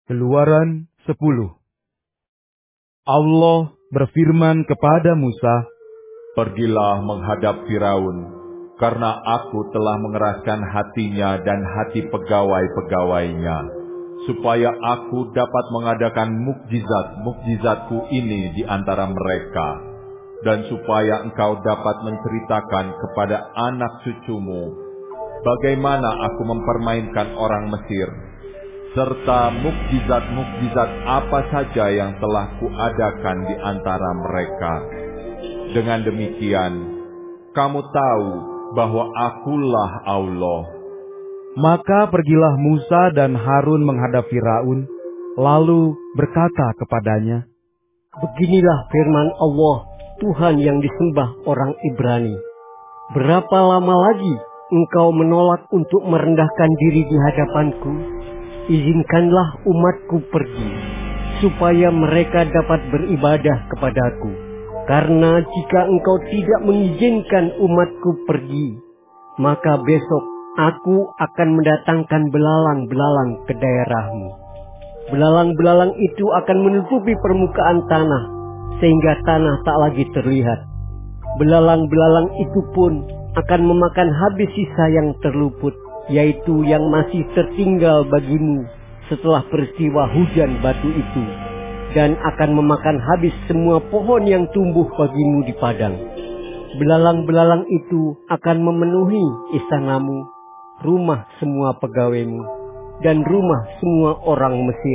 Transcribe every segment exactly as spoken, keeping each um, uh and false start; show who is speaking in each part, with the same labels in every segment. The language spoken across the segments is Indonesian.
Speaker 1: Keluaran sepuluh. Allah berfirman kepada Musa,
Speaker 2: "Pergilah menghadap Firaun, karena aku telah mengeraskan hatinya dan hati pegawai-pegawainya, supaya aku dapat mengadakan mukjizat-mukjizatku ini di antara mereka, dan supaya engkau dapat menceritakan kepada anak cucumu bagaimana aku mempermainkan orang Mesir, serta mukjizat-mukjizat apa saja yang telah kuadakan di antara mereka. Dengan demikian, kamu tahu bahwa akulah Allah."
Speaker 1: Maka pergilah Musa dan Harun menghadap Firaun, lalu berkata kepadanya,
Speaker 3: "Beginilah firman Allah, Tuhan yang disembah orang Ibrani. Berapa lama lagi engkau menolak untuk merendahkan diri di hadapanku? Izinkanlah umatku pergi, supaya mereka dapat beribadah kepadaku. Karena jika engkau tidak mengizinkan umatku pergi, maka besok aku akan mendatangkan belalang-belalang ke daerahmu. Belalang-belalang itu akan menutupi permukaan tanah, sehingga tanah tak lagi terlihat. Belalang-belalang itu pun akan memakan habis sisa yang terluput, yaitu yang masih tertinggal bagimu setelah peristiwa hujan batu itu, dan akan memakan habis semua pohon yang tumbuh bagimu di padang. Belalang-belalang itu akan memenuhi istanamu, rumah semua pegawaimu, dan rumah semua orang Mesir.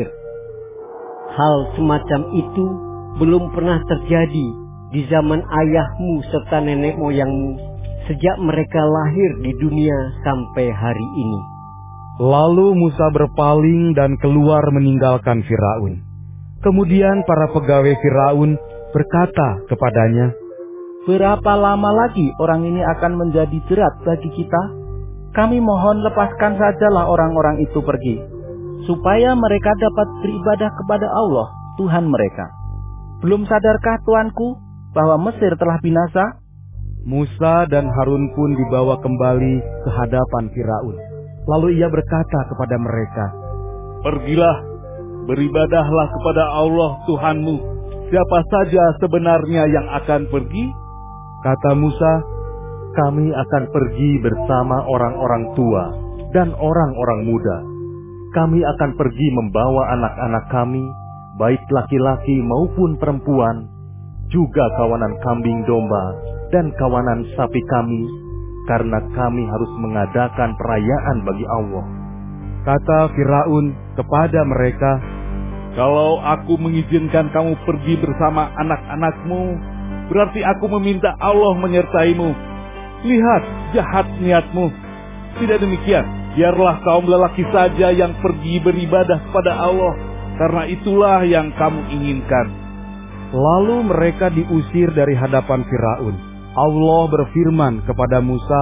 Speaker 3: Hal semacam itu belum pernah terjadi di zaman ayahmu serta nenek moyangmu, sejak mereka lahir di dunia sampai hari ini."
Speaker 1: Lalu Musa berpaling dan keluar meninggalkan Firaun. Kemudian para pegawai Firaun berkata kepadanya,
Speaker 4: "Berapa lama lagi orang ini akan menjadi jerat bagi kita? Kami mohon lepaskan sajalah orang-orang itu pergi, supaya mereka dapat beribadah kepada Allah, Tuhan mereka. Belum sadarkah Tuanku bahwa Mesir telah binasa?"
Speaker 1: Musa dan Harun pun dibawa kembali ke hadapan Firaun. Lalu ia berkata kepada mereka,
Speaker 2: "Pergilah, beribadahlah kepada Allah Tuhanmu. Siapa saja sebenarnya yang akan pergi?"
Speaker 1: Kata Musa,
Speaker 5: "Kami akan pergi bersama orang-orang tua dan orang-orang muda. Kami akan pergi membawa anak-anak kami, baik laki-laki maupun perempuan, juga kawanan kambing domba dan kawanan sapi kami, karena kami harus mengadakan perayaan bagi Allah."
Speaker 1: Kata Firaun kepada mereka,
Speaker 2: "Kalau aku mengizinkan kamu pergi bersama anak-anakmu, berarti aku meminta Allah menyertaimu. Lihat jahat niatmu. Tidak demikian, biarlah kaum lelaki saja yang pergi beribadah kepada Allah, karena itulah yang kamu inginkan."
Speaker 1: Lalu mereka diusir dari hadapan Firaun. Allah berfirman kepada Musa,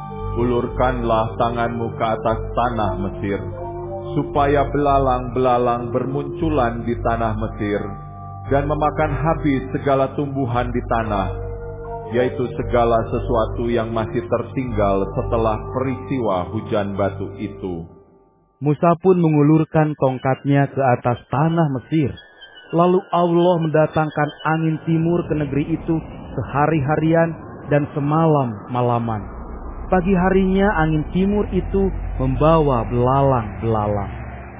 Speaker 2: "Ulurkanlah tanganmu ke atas tanah Mesir, supaya belalang-belalang bermunculan di tanah Mesir, dan memakan habis segala tumbuhan di tanah, yaitu segala sesuatu yang masih tertinggal setelah peristiwa hujan batu itu."
Speaker 1: Musa pun mengulurkan tongkatnya ke atas tanah Mesir. Lalu Allah mendatangkan angin timur ke negeri itu sehari-harian dan semalam-malaman. Pagi harinya angin timur itu membawa belalang-belalang.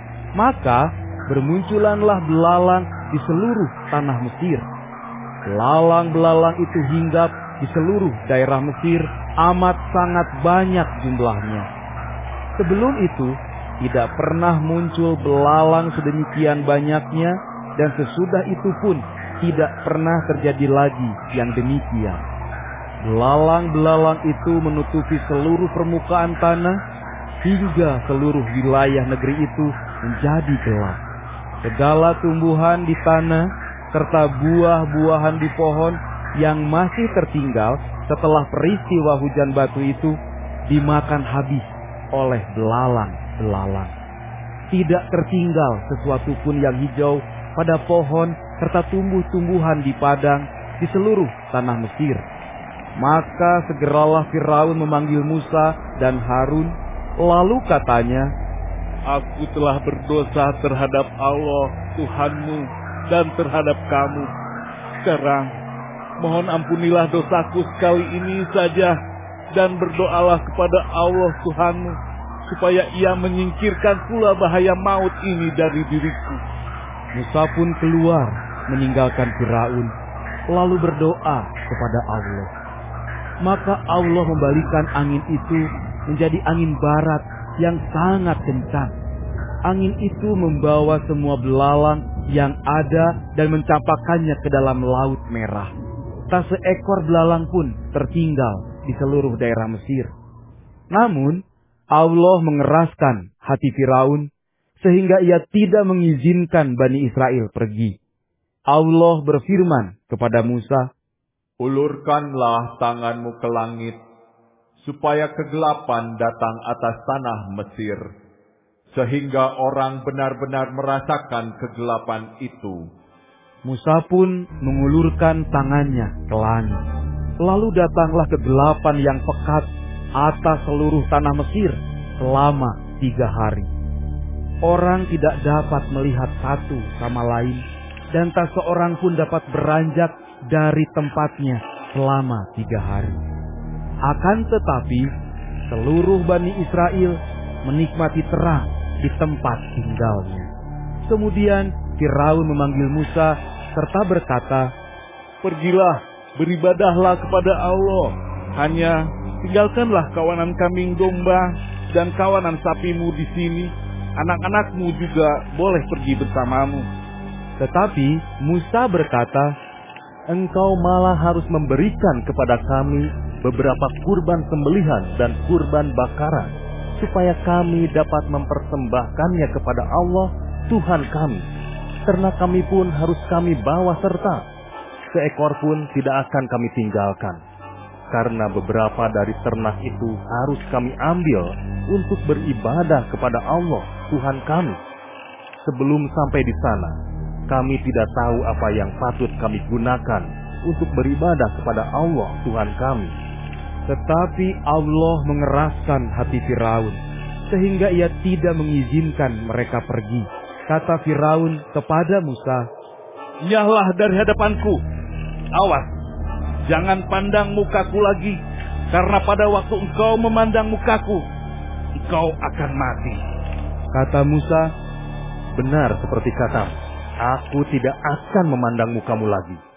Speaker 1: Maka bermunculanlah belalang di seluruh tanah Mesir. Belalang-belalang itu hinggap di seluruh daerah Mesir, amat sangat banyak jumlahnya. Sebelum itu tidak pernah muncul belalang sedemikian banyaknya, dan sesudah itu pun tidak pernah terjadi lagi yang demikian. Belalang-belalang itu menutupi seluruh permukaan tanah, hingga seluruh wilayah negeri itu menjadi gelap. Segala tumbuhan di tanah, serta buah-buahan di pohon yang masih tertinggal setelah peristiwa hujan batu itu, dimakan habis oleh belalang-belalang. Tidak tertinggal sesuatu pun yang hijau pada pohon serta tumbuh-tumbuhan di padang di seluruh tanah Mesir. Maka segeralah Firaun memanggil Musa dan Harun, lalu katanya,
Speaker 6: Aku telah berdosa terhadap Allah, Tuhanmu, dan terhadap kamu. Sekarang, mohon ampunilah dosaku sekali ini saja, dan berdoalah kepada Allah Tuhanmu, supaya Ia menyingkirkan pula bahaya maut ini dari diriku.
Speaker 1: Musa pun keluar meninggalkan Firaun, lalu berdoa kepada Allah. Maka Allah membalikan angin itu menjadi angin barat yang sangat kencang. Angin itu membawa semua belalang yang ada dan mencampakkannya ke dalam Laut Merah. Tak seekor belalang pun tertinggal di seluruh daerah Mesir. Namun, Allah mengeraskan hati Firaun sehingga ia tidak mengizinkan Bani Israel pergi. Allah berfirman kepada Musa,
Speaker 2: "Ulurkanlah tanganmu ke langit, supaya kegelapan datang atas tanah Mesir, sehingga orang benar-benar merasakan kegelapan itu."
Speaker 1: Musa pun mengulurkan tangannya ke langit. Lalu datanglah kegelapan yang pekat atas seluruh tanah Mesir selama tiga hari. Orang tidak dapat melihat satu sama lain, dan tak seorang pun dapat beranjak dari tempatnya selama tiga hari. Akan tetapi, seluruh Bani Israel menikmati terang di tempat tinggalnya. Kemudian Firaun memanggil Musa serta berkata,
Speaker 6: "Pergilah, beribadahlah kepada Allah. Hanya tinggalkanlah kawanan kambing domba dan kawanan sapimu di sini. Anak-anakmu juga boleh pergi bersamamu."
Speaker 1: Tetapi Musa berkata,
Speaker 5: "Engkau malah harus memberikan kepada kami beberapa kurban sembelihan dan kurban bakaran, supaya kami dapat mempersembahkannya kepada Allah, Tuhan kami. Ternak kami pun harus kami bawa serta. Seekor pun tidak akan kami tinggalkan. Karena beberapa dari ternak itu harus kami ambil untuk beribadah kepada Allah, Tuhan kami. Sebelum sampai di sana, kami tidak tahu apa yang patut kami gunakan untuk beribadah kepada Allah, Tuhan kami."
Speaker 1: Tetapi Allah mengeraskan hati Firaun, sehingga ia tidak mengizinkan mereka pergi. Kata Firaun kepada Musa,
Speaker 6: "Nyahlah dari hadapanku. Awas, jangan pandang mukaku lagi, karena pada waktu engkau memandang mukaku, engkau akan mati."
Speaker 1: Kata Musa,
Speaker 5: "Benar seperti katamu, aku tidak akan memandang mukamu lagi."